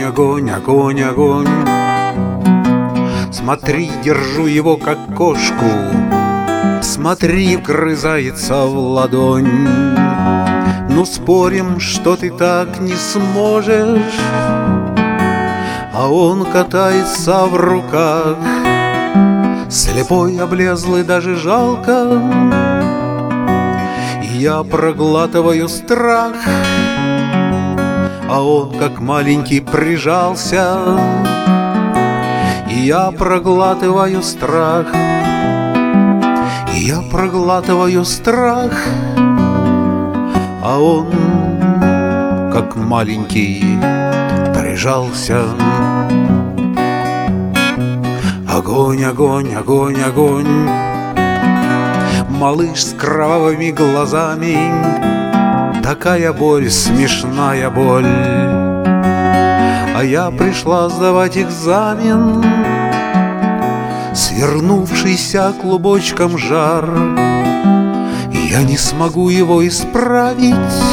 огонь, огонь, огонь. Смотри, держу его как кошку, смотри, вгрызается в ладонь. Ну, спорим, что ты так не сможешь, а он катается в руках. Слепой, облезлый, даже жалко, и я проглатываю страх. А он, как маленький, прижался, и я проглатываю страх. И я проглатываю страх, а он, как маленький, прижался. Огонь, огонь, огонь, огонь. Малыш с кровавыми глазами, такая боль, смешная боль. А я пришла сдавать экзамен, свернувшийся клубочком жар. Я не смогу его исправить.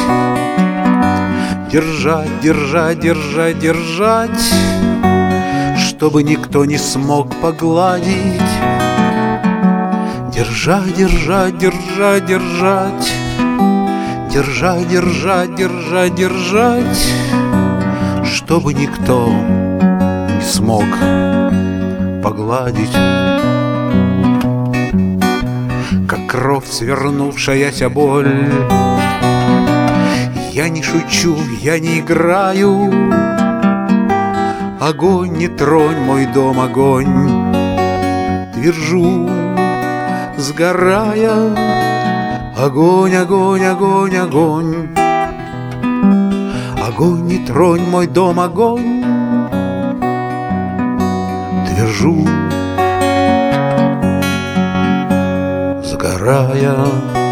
Держать, держать, держать, держать, чтобы никто не смог погладить. Держать, держать, держать, держать, держать, держать, держать, держать, чтобы никто не смог погладить. Как кровь, свернувшаяся боль. Я не шучу, я не играю. Огонь, не тронь мой дом, огонь. Твержу, сгорая. Огонь, огонь, огонь, огонь. Огонь, не тронь мой дом, огонь. Твержу, сгорая.